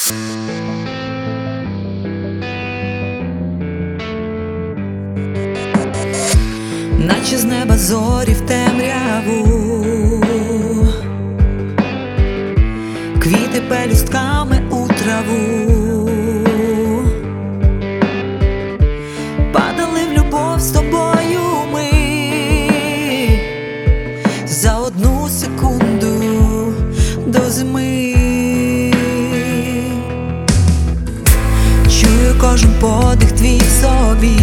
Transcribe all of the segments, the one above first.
Наче з неба зорі в темряву, квіти пелюстками у траву, падали в любов з тобою ми за одну секунду до зими. Чую кожен подих твій в собі,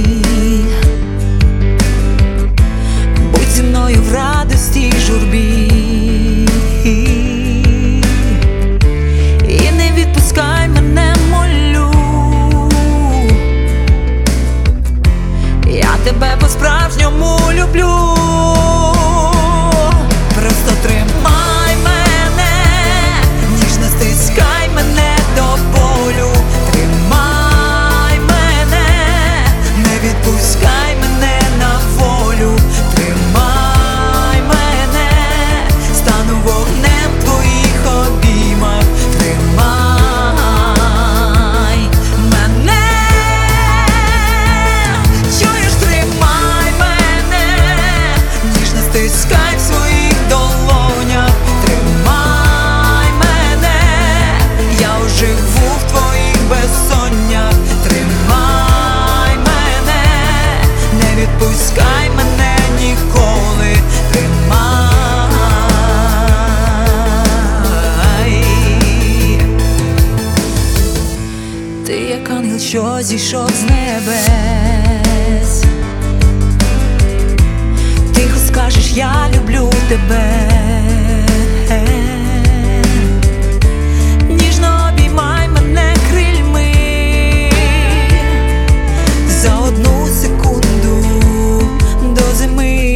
зі мною в радості й журбі, і не відпускай мене, молю, я тебе по-справжньому люблю. Просто тримай мене, ніжно стискай мене до болю, тримай мене, не відпускай мене на волю. Стискай в своїх долонях, тримай мене, я оживу в твоїх безсоннях, тримай мене, не відпускай мене ніколи, тримай. Ти як ангел, що зійшов з небес, скажеш, я люблю тебе, ніжно обіймай мене крильми за одну секунду до зими.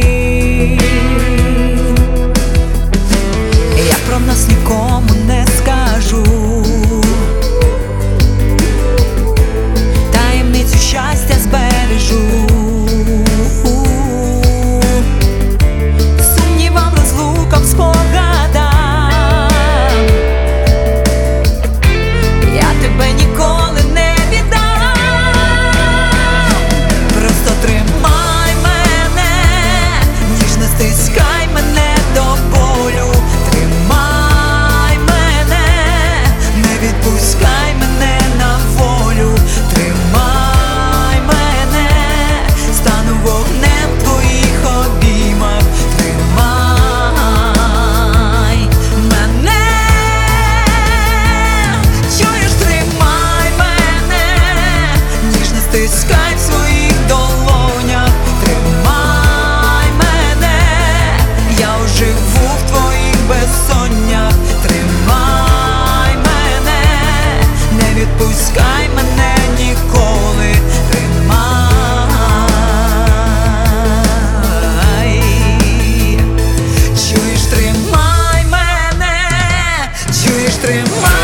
Я про нас нікому не скажу, таємницю щастя збережу. Стискай мене до болю, тримай мене, не відпускай мене на волю, тримай мене, стану вогнем в твоїх обіймах, тримай мене, чуєш, тримай мене, ніжно стискай в своїх долонях, живу в твоїх безсоннях, тримай мене, не відпускай мене ніколи, тримай. Чуєш, тримай мене, чуєш, тримай.